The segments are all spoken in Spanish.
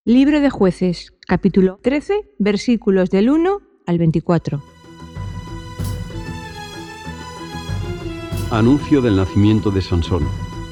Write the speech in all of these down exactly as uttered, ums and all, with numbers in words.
Libro de Jueces, capítulo trece, versículos del uno al veinticuatro. Anuncio del nacimiento de Sansón.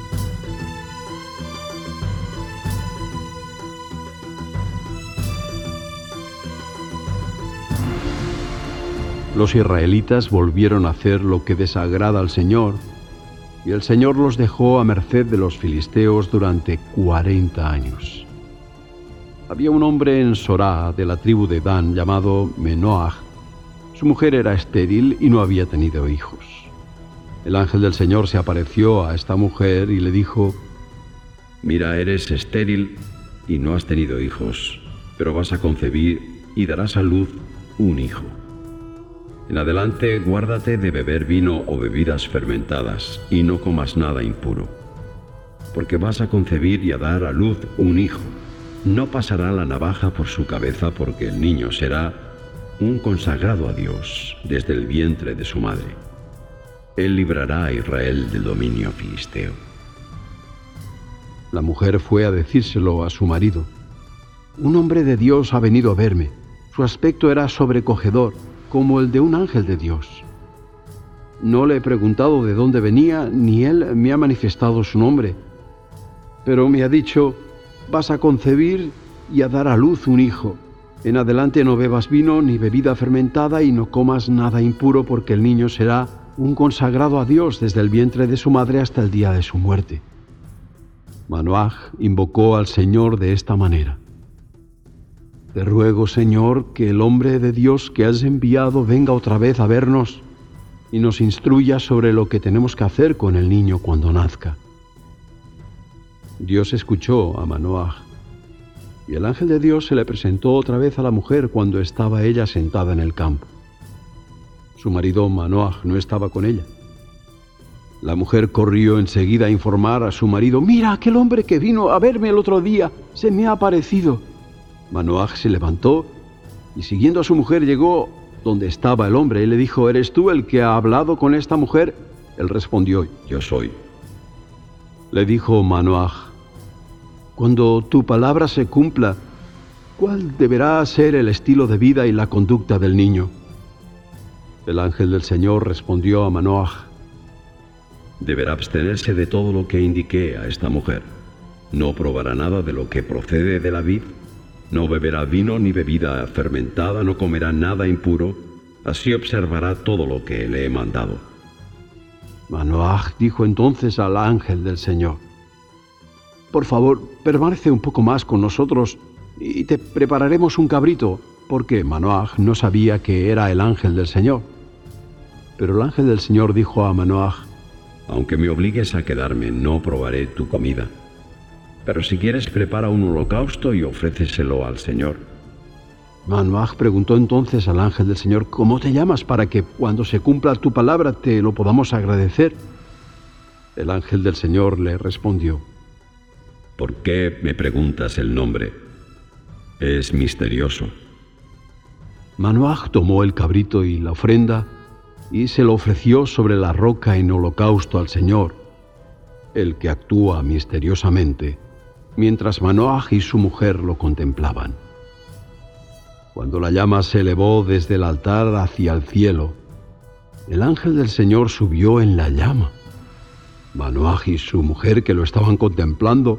Los israelitas volvieron a hacer lo que desagrada al Señor, y el Señor los dejó a merced de los filisteos durante cuarenta años. Había un hombre en Sorá, de la tribu de Dan, llamado Manoaj. Su mujer era estéril y no había tenido hijos. El ángel del Señor se apareció a esta mujer y le dijo: «Mira, eres estéril y no has tenido hijos, pero vas a concebir y darás a luz un hijo. En adelante, guárdate de beber vino o bebidas fermentadas y no comas nada impuro, porque vas a concebir y a dar a luz un hijo. No pasará la navaja por su cabeza, porque el niño será un consagrado a Dios desde el vientre de su madre. Él librará a Israel del dominio filisteo». La mujer fue a decírselo a su marido: «Un hombre de Dios ha venido a verme. Su aspecto era sobrecogedor, como el de un ángel de Dios. No le he preguntado de dónde venía, ni él me ha manifestado su nombre. Pero me ha dicho: vas a concebir y a dar a luz un hijo. En adelante no bebas vino ni bebida fermentada y no comas nada impuro, porque el niño será un consagrado a Dios desde el vientre de su madre hasta el día de su muerte». Manoaj invocó al Señor de esta manera: «Te ruego, Señor, que el hombre de Dios que has enviado venga otra vez a vernos y nos instruya sobre lo que tenemos que hacer con el niño cuando nazca». Dios escuchó a Manoaj, y el ángel de Dios se le presentó otra vez a la mujer cuando estaba ella sentada en el campo. Su marido Manoaj no estaba con ella. La mujer corrió enseguida a informar a su marido: «Mira, aquel hombre que vino a verme el otro día se me ha aparecido». Manoaj se levantó y, siguiendo a su mujer, llegó donde estaba el hombre y le dijo: «¿Eres tú el que ha hablado con esta mujer?» Él respondió: «Yo soy». Le dijo Manoaj: «Cuando tu palabra se cumpla, ¿cuál deberá ser el estilo de vida y la conducta del niño?». El ángel del Señor respondió a Manoaj: «Deberá abstenerse de todo lo que indiqué a esta mujer. No probará nada de lo que procede de la vid, no beberá vino ni bebida fermentada, no comerá nada impuro, así observará todo lo que le he mandado». Manoaj dijo entonces al ángel del Señor: «Por favor, permanece un poco más con nosotros y te prepararemos un cabrito», porque Manoaj no sabía que era el ángel del Señor. Pero el ángel del Señor dijo a Manoaj: «Aunque me obligues a quedarme, no probaré tu comida. Pero si quieres, prepara un holocausto y ofréceselo al Señor». Manoaj preguntó entonces al ángel del Señor: «¿Cómo te llamas, para que cuando se cumpla tu palabra te lo podamos agradecer?». El ángel del Señor le respondió: «¿Por qué me preguntas el nombre? Es misterioso». Manoaj tomó el cabrito y la ofrenda y se lo ofreció sobre la roca en holocausto al Señor, el que actúa misteriosamente, mientras Manoaj y su mujer lo contemplaban. Cuando la llama se elevó desde el altar hacia el cielo, el ángel del Señor subió en la llama. Manoaj y su mujer, que lo estaban contemplando,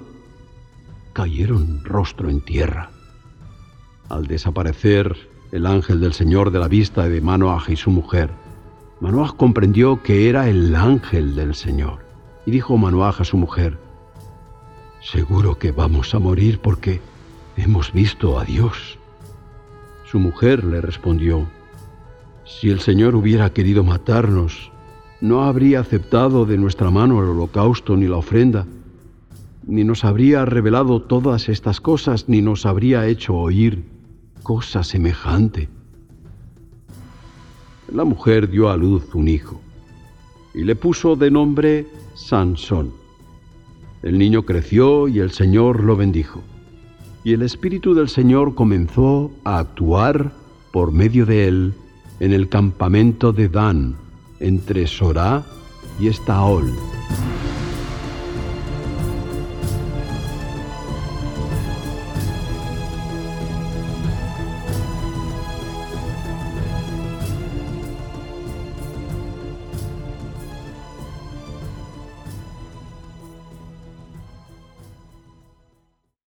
cayeron rostro en tierra. Al desaparecer el ángel del Señor de la vista de Manoaj y su mujer, Manoaj comprendió que era el ángel del Señor, y dijo Manoaj a su mujer: «Seguro que vamos a morir porque hemos visto a Dios». Su mujer le respondió: «Si el Señor hubiera querido matarnos, no habría aceptado de nuestra mano el holocausto ni la ofrenda, ni nos habría revelado todas estas cosas, ni nos habría hecho oír cosa semejante». La mujer dio a luz un hijo y le puso de nombre Sansón. El niño creció y el Señor lo bendijo. Y el Espíritu del Señor comenzó a actuar por medio de él en el campamento de Dan, entre Sorá y Estaol.